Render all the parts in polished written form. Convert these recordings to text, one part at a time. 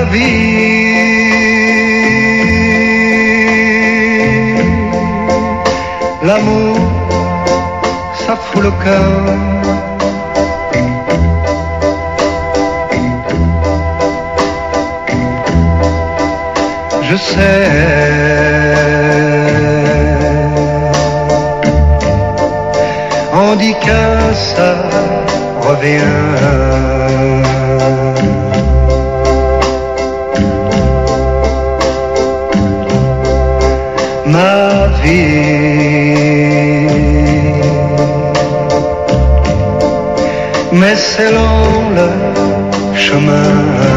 vie. L'amour, ça fout le cœur. Je sais, on dit que ça revient. Ma vie, mais c'est long le chemin.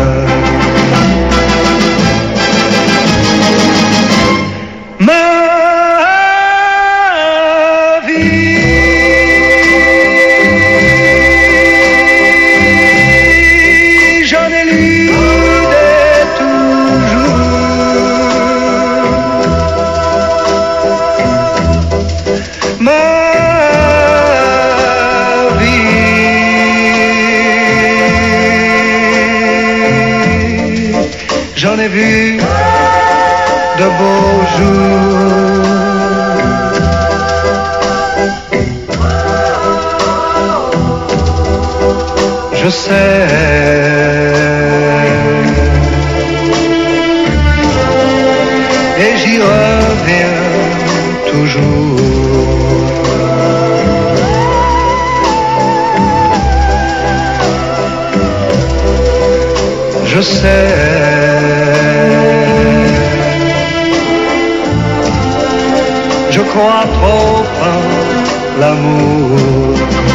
Ma vie, j'en ai lu dès toujours. Ma vie, j'en ai vu de beaux jours. Je sais, et j'y reviens toujours. Je sais, je crois trop en l'amour.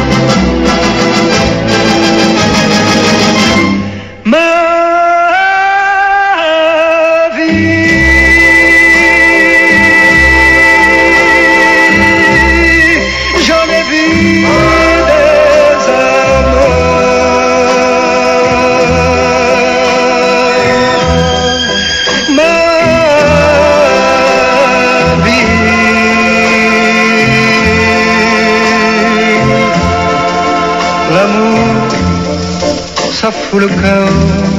Ma vie, j'en ai vu des amours. Ma l'amour, ça fout le cœur.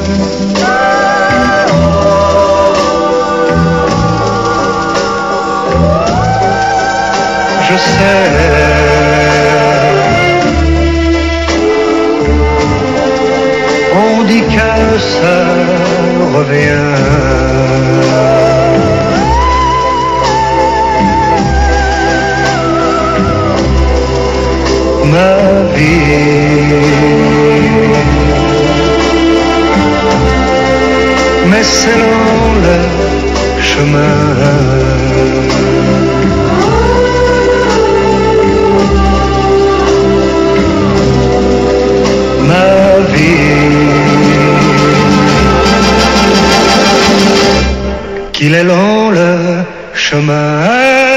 Je sais, on dit que ça revient. Ma vie, mais c'est long le chemin. Ma vie, qu'il est long le chemin.